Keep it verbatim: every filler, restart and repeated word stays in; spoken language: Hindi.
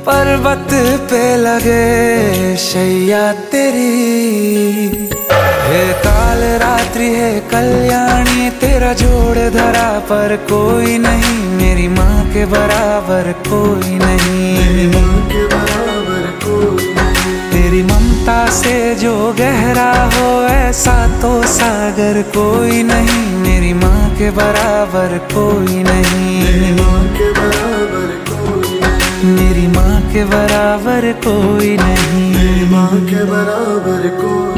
पर्वत पे लगे शैया तेरी, हे काल रात्रि है कल्याणी, तेरा जोड़ धरा पर कोई नहीं, मेरी माँ के बराबर कोई नहीं, मेरी माँ के बराबर कोई नहीं। तेरी ममता से जो गहरा हो ऐसा तो सागर कोई नहीं, मेरी माँ के बराबर कोई नहीं, मेरी माँ के बराबर कोई नहीं, मेरी माँ के बराबर कोई नहीं, मेरी माँ के बराबर कोई